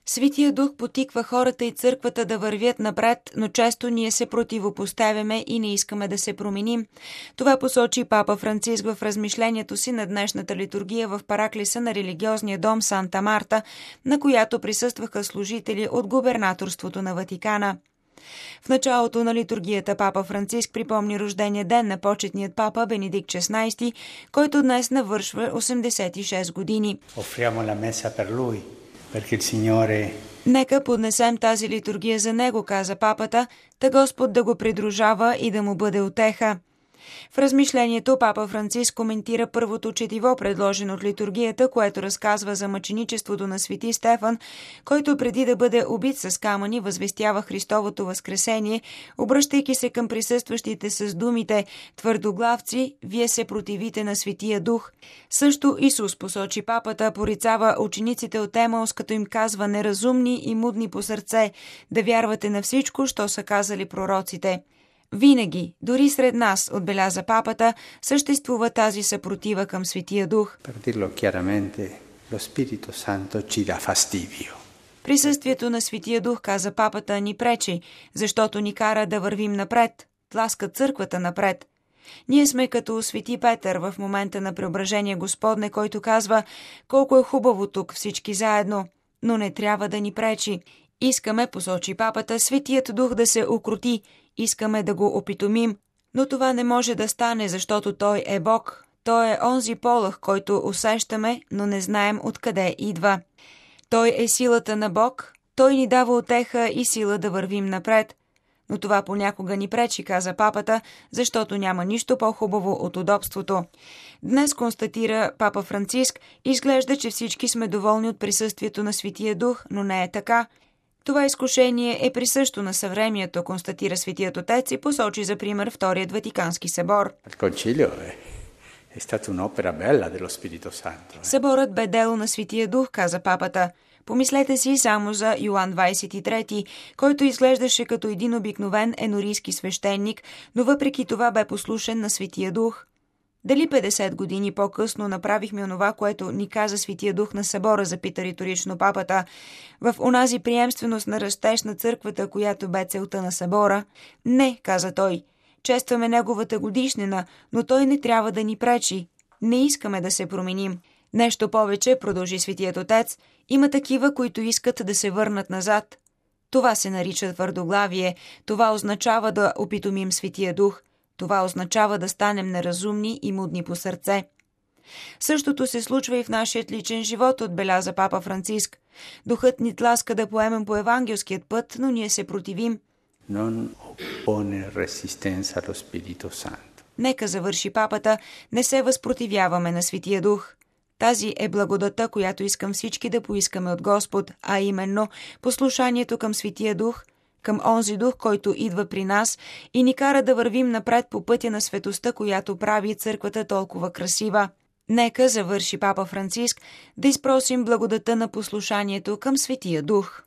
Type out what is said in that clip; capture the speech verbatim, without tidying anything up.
Светия Дух потиква хората и църквата да вървят напред, но често ние се противопоставяме и не искаме да се променим. Това посочи папа Франциск в размишлението си на днешната литургия в параклиса на религиозния дом Санта Марта, на която присъстваха служители от губернаторството на Ватикана. В началото на литургията папа Франциск припомни рождения ден на почетният папа Бенедикт шестнайсети, който днес навършва осемдесет и шест години. Нека поднесем тази литургия за него, каза папата, та Господ да го придружава и да му бъде утеха. В размишлението папа Франциск коментира първото четиво, предложено от литургията, което разказва за мъченичеството на свети Стефан, който преди да бъде убит с камъни възвестява Христовото възкресение, обръщайки се към присъстващите с думите «Твърдоглавци, вие се противите на Светия Дух». Също Исус, посочи папата, порицава учениците от Емаус, като им казва неразумни и мудни по сърце, да вярвате на всичко, що са казали пророците. Винаги, дори сред нас, отбеляза папата, съществува тази съпротива към Светия Дух. Присъствието на Светия Дух, каза папата, ни пречи, защото ни кара да вървим напред, тласка църквата напред. Ние сме като свети Петър в момента на преображение Господне, който казва колко е хубаво тук всички заедно, но не трябва да ни пречи. Искаме, посочи папата, Светият Дух да се укроти, искаме да го опитомим, но това не може да стане, защото Той е Бог. Той е онзи полъх, който усещаме, но не знаем откъде идва. Той е силата на Бог, Той ни дава утеха и сила да вървим напред. Но това понякога ни пречи, каза папата, защото няма нищо по-хубаво от удобството. Днес, констатира папа Франциск, изглежда, че всички сме доволни от присъствието на Светия Дух, но не е така. Това изкушение е присъщо на съвремието, констатира Светият Отец и посочи за пример Вторият Ватикански събор. Съборът бе дело на Светия Дух, каза папата. Помислете си само за Йоан двайсет и трети, който изглеждаше като един обикновен енорийски свещеник, но въпреки това бе послушен на Светия Дух. Дали петдесет години по-късно направихме онова, което ни каза Светия Дух на събора, запита риторично папата, в онази приемственост на растеж на църквата, която бе целта на събора? Не, каза той. Честваме неговата годишнина, но той не трябва да ни пречи. Не искаме да се променим. Нещо повече, продължи Светият Отец, има такива, които искат да се върнат назад. Това се нарича твърдоглавие, това означава да опитомим Светия Дух. Това означава да станем неразумни и мудни по сърце. Същото се случва и в нашият личен живот, отбеляза папа Франциск. Духът ни тласка да поемем по евангелският път, но ние се противим. Нека, завърши папата, не се възпротивяваме на Светия Дух. Тази е благодата, която искам всички да поискаме от Господ, а именно послушанието към Светия Дух, към онзи Дух, който идва при нас и ни кара да вървим напред по пътя на светостта, която прави църквата толкова красива. Нека, завърши папа Франциск, да изпросим благодата на послушанието към Светия Дух.